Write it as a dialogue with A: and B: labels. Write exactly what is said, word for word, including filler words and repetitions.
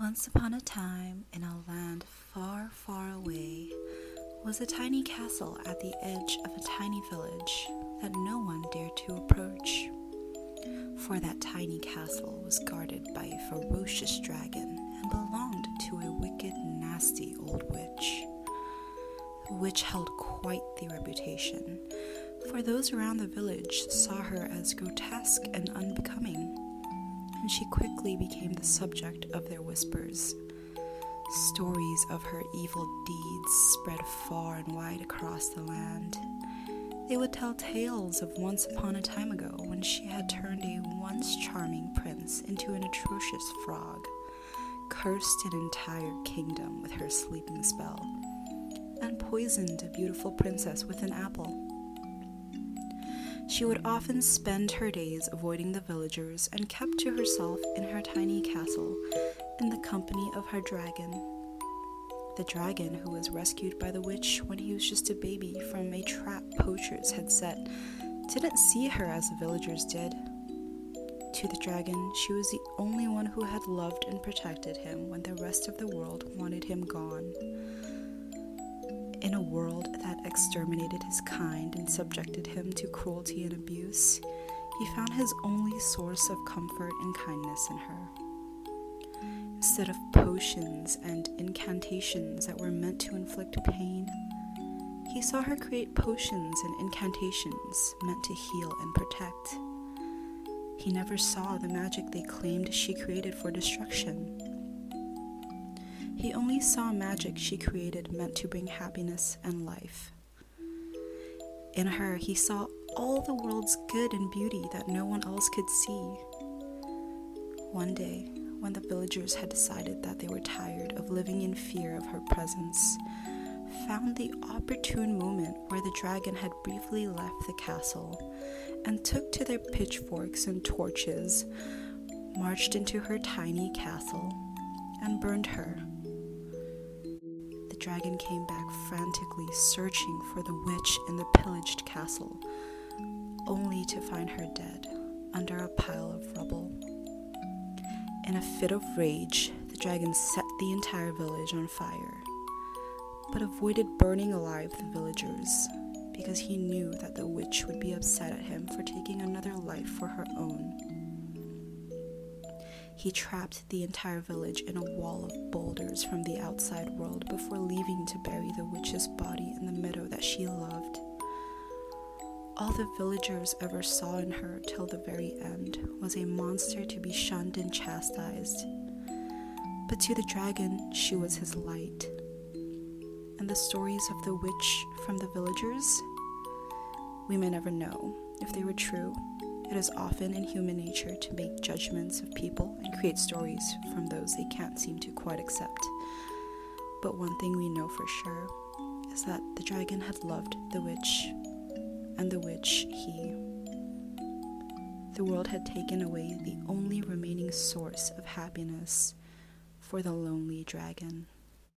A: Once upon a time, in a land far, far away, was a tiny castle at the edge of a tiny village that no one dared to approach. For that tiny castle was guarded by a ferocious dragon and belonged to a wicked, nasty old witch. The witch held quite the reputation, for those around the village saw her as grotesque and unbecoming, and she quickly became the subject of their whispers. Stories of her evil deeds spread far and wide across the land. They would tell tales of once upon a time ago when she had turned a once charming prince into an atrocious frog, cursed an entire kingdom with her sleeping spell, and poisoned a beautiful princess with an apple. She would often spend her days avoiding the villagers and kept to herself in her tiny castle in the company of her dragon. The dragon, who was rescued by the witch when he was just a baby from a trap poachers had set, didn't see her as the villagers did. To the dragon, she was the only one who had loved and protected him when the rest of the world wanted him gone. In a world that exterminated his kind and subjected him to cruelty and abuse, he found his only source of comfort and kindness in her. Instead of potions and incantations that were meant to inflict pain, he saw her create potions and incantations meant to heal and protect. He never saw the magic they claimed she created for destruction. He only saw magic she created meant to bring happiness and life. In her, he saw all the world's good and beauty that no one else could see. One day, when the villagers had decided that they were tired of living in fear of her presence, found the opportune moment where the dragon had briefly left the castle, and took to their pitchforks and torches, marched into her tiny castle, and burned her. The dragon came back frantically searching for the witch in the pillaged castle, only to find her dead under a pile of rubble. In a fit of rage, the dragon set the entire village on fire, but avoided burning alive the villagers because he knew that the witch would be upset at him for taking another life for her own. He trapped the entire village in a wall of boulders from the outside world before leaving to bury the witch's body in the meadow that she loved. All the villagers ever saw in her till the very end was a monster to be shunned and chastised. But to the dragon, she was his light. And the stories of the witch from the villagers? We may never know if they were true. It is often in human nature to make judgments of people and create stories from those they can't seem to quite accept. But one thing we know for sure is that the dragon had loved the witch, and the witch he. The world had taken away the only remaining source of happiness for the lonely dragon.